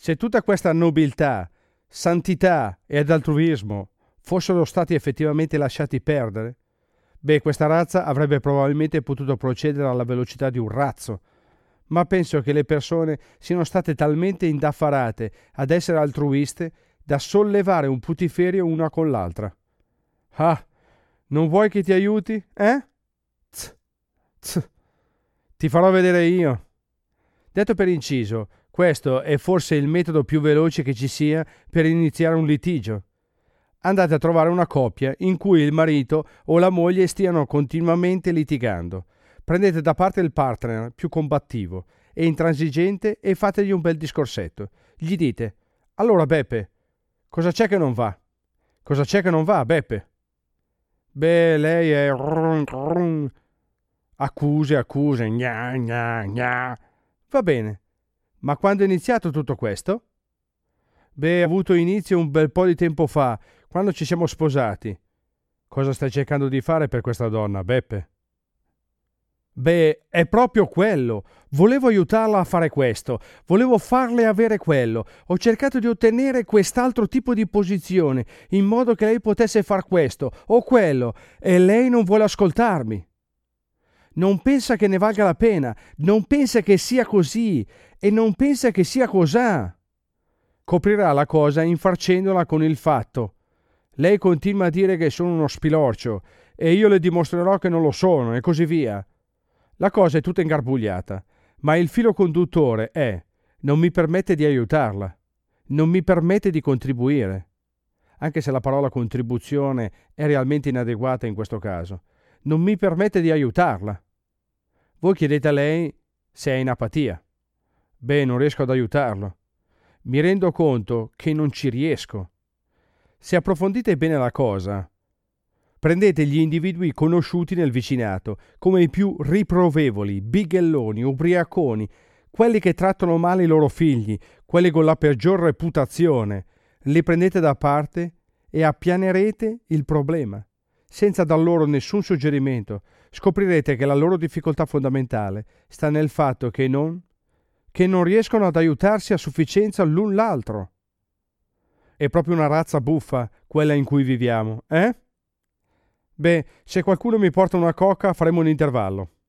Se tutta questa nobiltà, santità ed altruismo fossero stati effettivamente lasciati perdere, questa razza avrebbe probabilmente potuto procedere alla velocità di un razzo, ma penso che le persone siano state talmente indaffarate ad essere altruiste da sollevare un putiferio una con l'altra. Ah, non vuoi che ti aiuti, eh? Tz, tz, ti farò vedere io. Detto per inciso, questo è forse il metodo più veloce che ci sia per iniziare un litigio. Andate a trovare una coppia in cui il marito o la moglie stiano continuamente litigando. Prendete da parte il partner più combattivo e intransigente e fategli un bel discorsetto. Gli dite: allora Beppe, cosa c'è che non va? Cosa c'è che non va, Beppe? Lei è accuse, gna gna gna. Va bene, ma quando è iniziato tutto questo? Ha avuto inizio un bel po' di tempo fa, quando ci siamo sposati. Cosa stai cercando di fare per questa donna, Beppe? È proprio quello. Volevo aiutarla a fare questo. Volevo farle avere quello. Ho cercato di ottenere quest'altro tipo di posizione, in modo che lei potesse far questo o quello, e lei non vuole ascoltarmi. Non pensa che ne valga la pena, non pensa che sia così e non pensa che sia cosà. Coprirà la cosa infarcendola con il fatto: lei continua a dire che sono uno spilorcio e io le dimostrerò che non lo sono, e così via. La cosa è tutta ingarbugliata, ma il filo conduttore è: non mi permette di aiutarla, non mi permette di contribuire. Anche se la parola contribuzione è realmente inadeguata in questo caso. Non mi permette di aiutarla. Voi chiedete a lei se è in apatia. Non riesco ad aiutarlo. Mi rendo conto che non ci riesco. Se approfondite bene la cosa, prendete gli individui conosciuti nel vicinato come i più riprovevoli, bighelloni, ubriaconi, quelli che trattano male i loro figli, quelli con la peggior reputazione, li prendete da parte e appianerete il problema. Senza dar loro nessun suggerimento, scoprirete che la loro difficoltà fondamentale sta nel fatto che non riescono ad aiutarsi a sufficienza l'un l'altro. È proprio una razza buffa quella in cui viviamo, eh? Se qualcuno mi porta una coca faremo un intervallo.